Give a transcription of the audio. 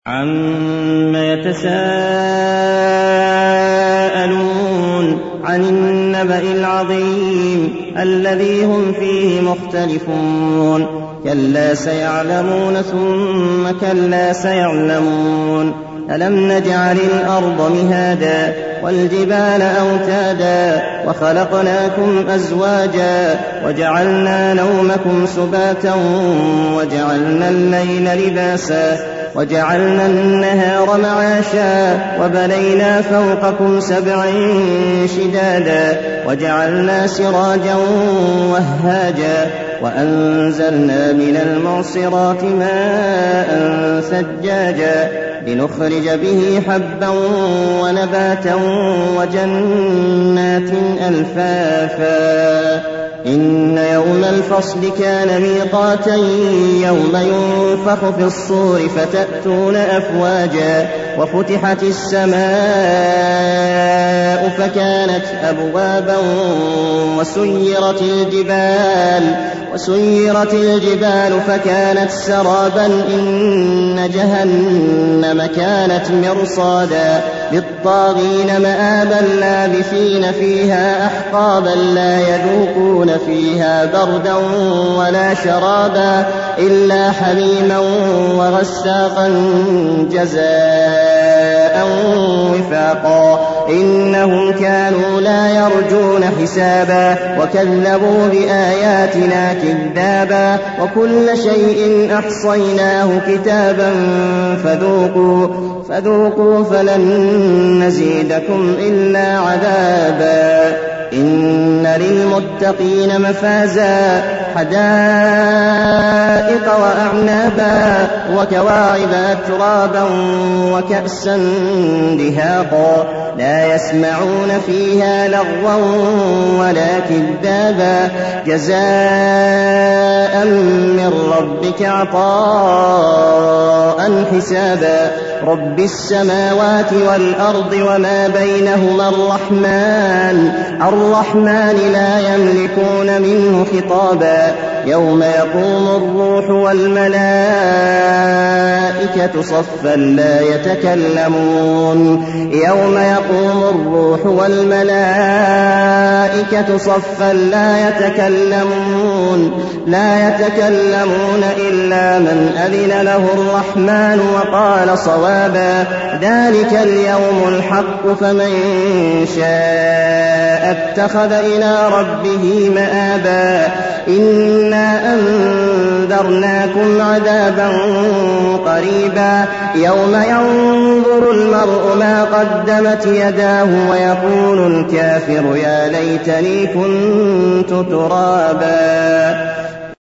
عَمَّ يَتَسَاءَلُونَ عَنِ النَّبَإِ الْعَظِيمِ الَّذِي هُمْ فِيهِ مُخْتَلِفُونَ كَلَّا سَيَعْلَمُونَ ثُمَّ كَلَّا سَيَعْلَمُونَ أَلَمْ نَجْعَلِ الْأَرْضَ مِهَادًا وَالْجِبَالَ أَوْتَادًا وَخَلَقْنَاكُمْ أَزْوَاجًا وَجَعَلْنَا نَوْمَكُمْ سُبَاتًا وَجَعَلْنَا اللَّيْلَ لِبَاسًا وَجَعَلْنَا النَّهَارَ مَعَاشًا وَبَنَيْنَا فَوْقَكُمْ سَبْعًا شِدَادًا وَجَعَلْنَا سِرَاجًا وَهَّاجًا وَأَنزَلْنَا مِنَ الْمُعْصِرَاتِ مَاءً ثَجَّاجًا لِنُخْرِجَ بِهِ حَبًّا وَنَبَاتًا وَجَنَّاتٍ أَلْفَافًا إِنَّ يَوْمَ الْفَصْلِ كَانَ مِيقَاتًا يَوْمَ يُنفَخُ فِي الصُّورِ فَتَأْتُونَ أَفْوَاجًا وَفُتِحَتِ السَّمَاءُ فَكَانَتْ أَبْوَابًا وَسُيِّرَتِ الْجِبَالُ فَكَانَتْ سَرَابًا إِنَّ جَهَنَّمَ كَانَتْ مِرْصَادًا لِلطَّاغِينَ مَآبًا لَّابِثِينَ فِيهَا أَحْقَابًا لَّا يَذُوقُونَ فِيهَا بَرْدًا وَلَا شَرَابًا إِلَّا حَمِيمًا وَغَسَّاقًا جَزَاءً وِفَاقًا إِنَّهُمْ كَانُوا لَا يَرْجُونَ حِسَابًا وَكَذَّبُوا بِآيَاتِنَا كِذَّابًا وَكُلَّ شَيْءٍ أَحْصَيْنَاهُ كِتَابًا فذوقوا فلن نزيدكم إلا عذابا إن للمتقين مفازا حدائق وأعنابا وكواعب أترابا وكأسا دهاقا لا يسمعون فيها لغوا ولا كذابا جزاء من ربك عطاء حسابا رب السماوات والأرض وما بينهما الرحمن لا يملكون منه خطابا يوم يقوم الروح والملائكة صفا لا يتكلمون إلا من أذن له الرحمن وقال صوابا ذلك اليوم الحق فمن شاء اتخذ إلى ربه مآبا إنا أنذرناكم عذابا قريبا يوم ينظر المرء ما قدمت يداه ويقول الكافر يا ليتني كنت ترابا